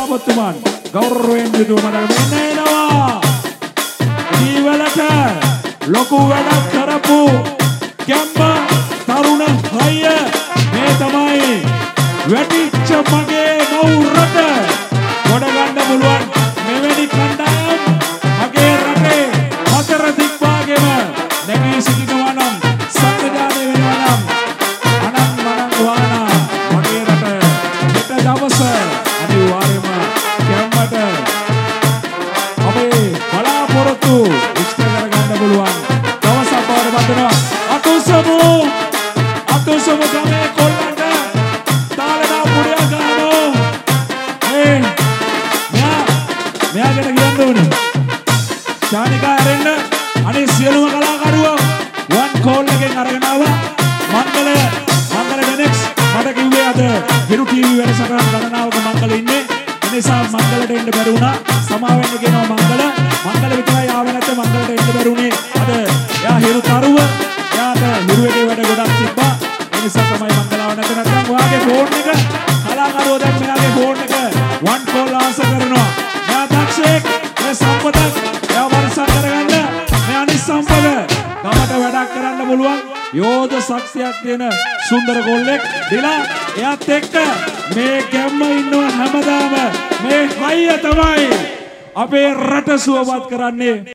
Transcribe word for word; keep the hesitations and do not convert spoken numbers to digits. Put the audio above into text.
සභාපතිතුමන් ගෞරවයෙන් යුතුව මතක මෙන්නේනවා. ජීවලට ලොකු වැඩක් කරපු ගැම්ම තරුණ හය මේ තමයි වැටිච්ච මගේ මව් රට ගොඩ ගන්න පුළුවන් මෙවැනි කණ්ඩායම් මගේ රටේ හතර දික්භාගෙම නැගී සිටිනවා නම් සංවිධානය වෙනවා නම් අනන් මනන් වානා මගේ රට හෙට දවස අනිවාර්යයෙන්ම ගැම්මට අපේ බලාපොරොත්තු ඉෂ්ට කරගන්න පුළුවන් දවසක් බවට පත් වෙනවා. අතුසමු අතුසමු ගමේ කොල්ලන්ට තාලනා පුඩිය ගන්නෝ. ඒ මෙයා මෙයාකට කියන්න ඕනේ ශානිකා ඇරෙන්න අනේ සියලුම කලාකරුවෝ වන් කෝල් එකෙන් අරගෙන ආවා. මංගල මංගල ඩෙනෙක්ස් මට කිව්වේ අද හිරු ටීවී වැඩසටහන ගණනාවක මංගල ඉන්නේ. ඒ නිසා මංගලට එන්න බැරි වුණා. සමාවෙන්න කියනවා මංගල. මංගල විතරයි ආවේ නැත්නම් මංගලට එන්න බැරි වුණේ. අද එයා හිරු තරුව. එයාට හිරු එකේ වැඩ ගොඩක් තිබ්බා. ඒ නිසා තමයි මංගලාව නැත නැත්නම් ඔයාගේ ෆෝන් එක කලාකරුවෝ දැන් මෙයාගේ ෆෝන් එක වන් කෝල් ආන්සර් කරනවා. මෙයා දක්ෂයෙක්. මේ සම්පතක් එයා වර්ෂා කරගන්න. මේ අනිත් සම්පත ගමට වැඩක් කරන්න පුළුවන් යෝධ ශක්තියක් තියෙන සුන්දර කොල්ලෙක්. දිලා එයාත් එක්ක මේ ගැම්ම ඉන්නව හැමදාම මේ හයිය තමයි අපේ රට සුවපත් කරන්නේ.